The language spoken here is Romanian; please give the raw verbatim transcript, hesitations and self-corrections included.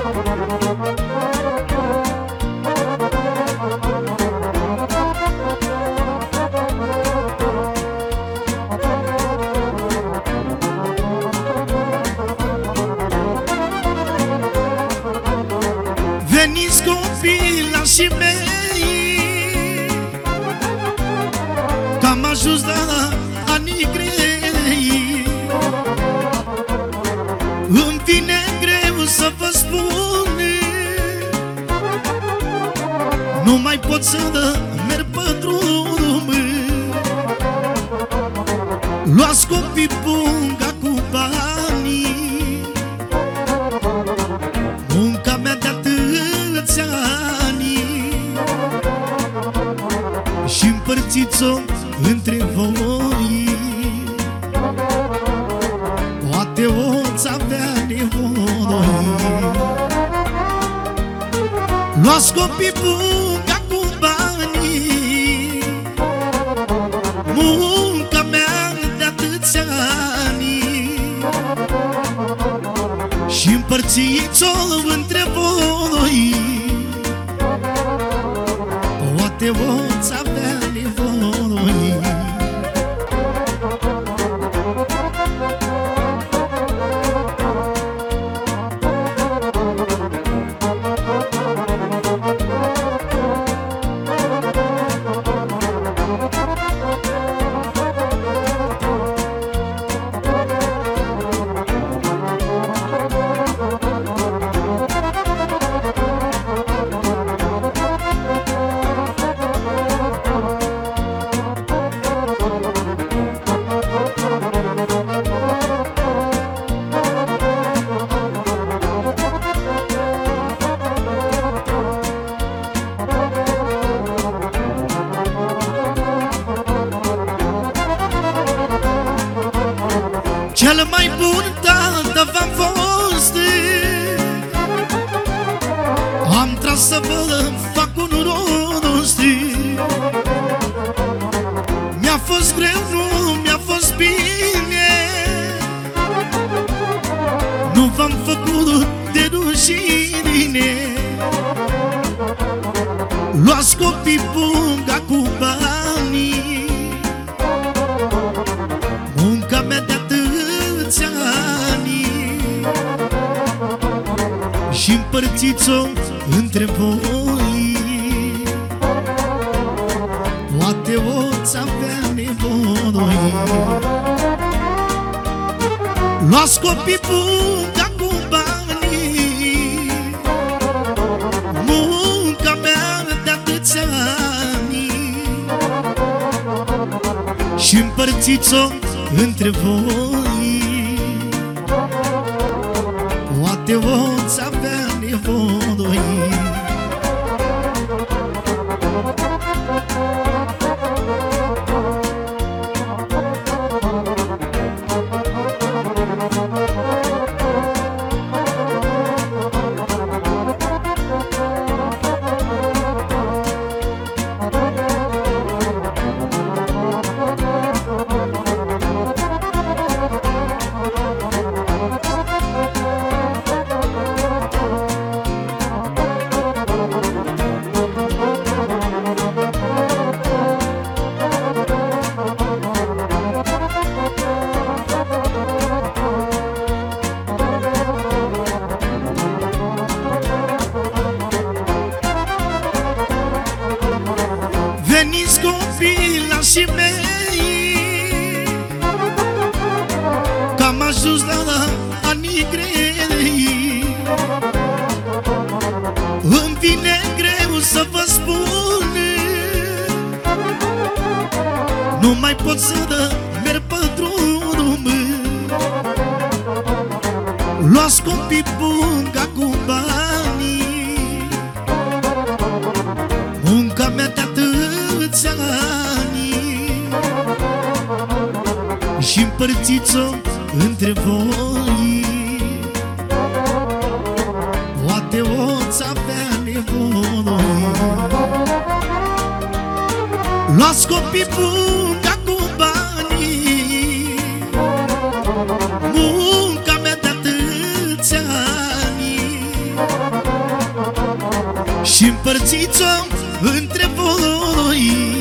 Veniți copilașii mei, că am ajuns la anii grei. Îmi vine greu să vă spun, nu mai pot să merg pe drum. Luați copii punga cu banii, munca mea de atâția ani, și împărțiți-o între voi. Poate o-ți avea nevoie. Luați copii punga cu banii, munca mea de atâția ani, și împărțiți-o între voi. Poate o-ți avea nevoie. Cel mai bun tată v-am fost, am tras să vă fac un rost. Mi-a fost greu, nu mi-a fost bine, nu v-am făcut de rușine. Luați copii punga cu banii, munca mea de atâția ani, și împărțiți-o între voi. Poate o-ți avea nevoie. Luați copii punga cu banii, munca mea de atâția ani, și împărțiți-o între voi. Poate o-ți avea nevoie. Veniți copilașii mei, că am ajuns la anii grei. Îmi vine greu să vă spun, nu mai pot să merg pe drum. Luați copii punga cu banii, munca mea de atâția ani, și împărțiți-o între voi. Poate o-ți avea nevoie. Luați copii punga cu banii, munca mea de atâția ani, împărțiți-o între voi.